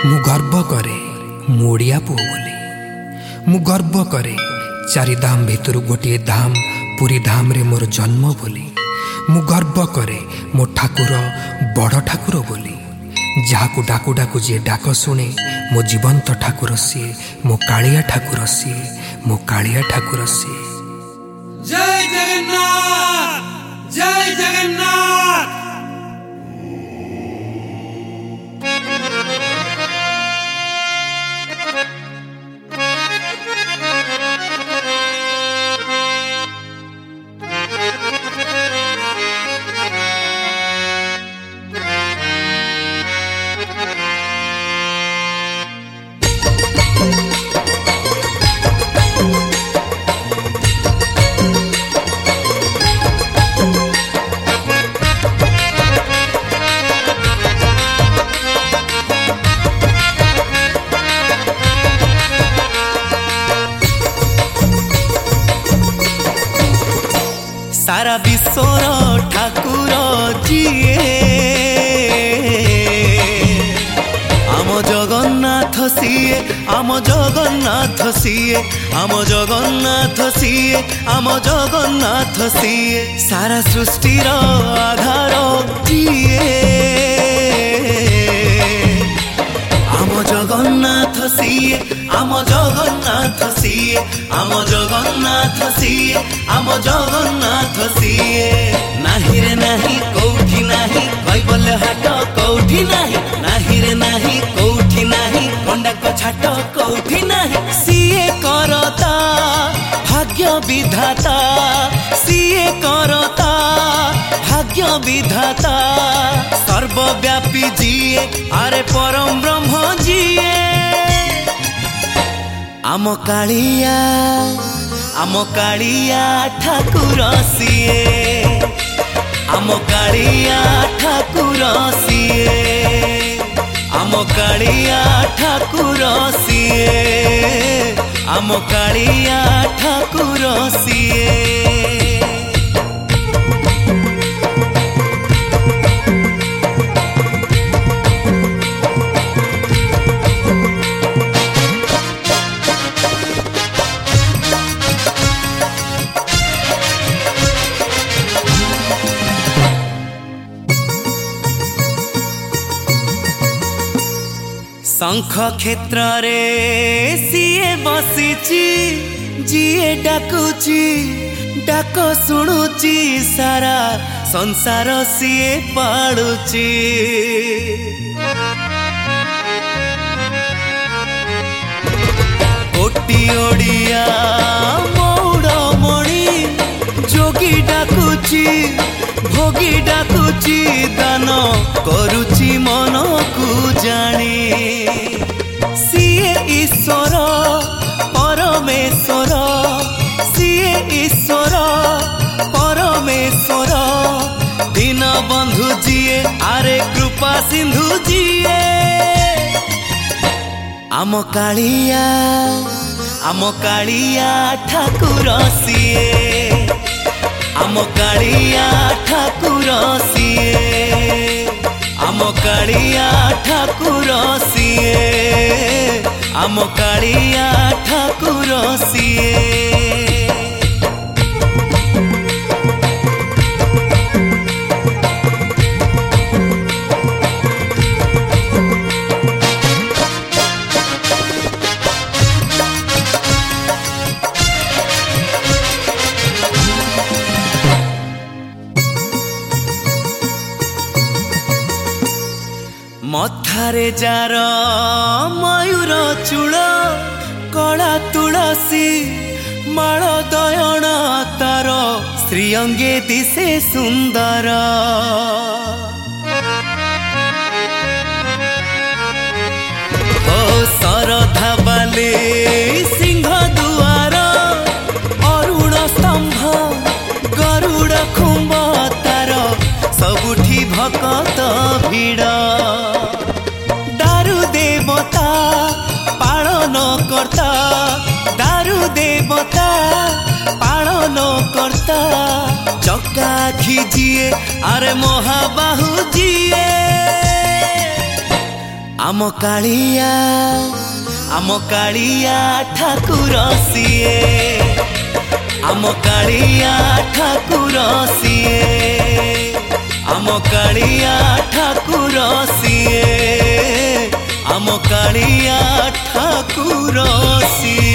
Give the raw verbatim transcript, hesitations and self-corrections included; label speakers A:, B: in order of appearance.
A: मु गर्व करे मोड़िया पुओ बोली। मु गर्व करे चारिधाम भितर गोटे धाम पुरी धाम रे मोर जन्म बोली। मु गर्व करे मो ठाकुर बड़ ठाकुर बोली। जहाकू डाकू डाकू जी डाक शुणे मो जीवंत ठाकुर सीए, मो कालिया ठाकुर सीए, मो कालिया ठाकुर सीए।
B: जय जगन्नाथ, जय जगन्नाथ।
C: सारा विश्वर ठाकुर जीए आम जगन्नाथ सीए, आम जगन्नाथ सीए, आम जगन्नाथ सीए, आम जगन्नाथ सीए। सारा सृष्टिर आधार जीए आम जगन्नाथ सीए, आम जगन्नाथ सीए, आम जगन्नाथ सीए, आम जगन्नाथ सीए। नाही रे नाही कौठी नाही कैबल्य हाट कौठी नाही, नाही रे नाही कौठी नाही कंडाक छाट कौठी नाही। सीए करता भाग्य विधाता, सीए करता भाग्य विधाता। सर्वव्यापी जीए अरे परम ब्रह्म जीए। आम कालिया, आम कालिया ठाकुर सीए, आम कालिया ठाकुर सीए, आम कालिया ठाकुर सीए, आम कालिया ठाकुर सीए। शंख क्षेत्र रे सीए बसीची, जीए डाकुची डाक शुणुची। सारा संसार सीए पाड़ुची। कोटी ओडिया मौड़ मणि जोगी डाकुची, भोगी डाकुची दान करुची मन को जानी। सीए ईश्वर परमेश्वर, सीए ईश्वर परमेश्वर। दीन बंधु जीए आरे कृपा सिंधु जीए। आम कालिया, आम कालिया ठाकुर सीए, आम कालिया ठाकुर सीए, आम कालिया ठाकुर सीए, आम कालिया ठाकुर सीए। मथारे जार मयूर चूड़ कला तुलसी माल दयन तार श्रीअंगे दिशे सुंदर। ओ सरधा बाले सिंह दुआर अरुण स्तंभ गरुड़ खुंब तार सबुठी भकत भिड़। दारु देवता पालन करता, दारु देवता पालन करता। चक्का खीजिए अरे महाबाहु जिए। आम कालिया आम कालिया ठाकुर सिए आम कालिया ठाकुर सिए आम कालिया ठाकुर सिए आम कालिया ठाकुर सिए।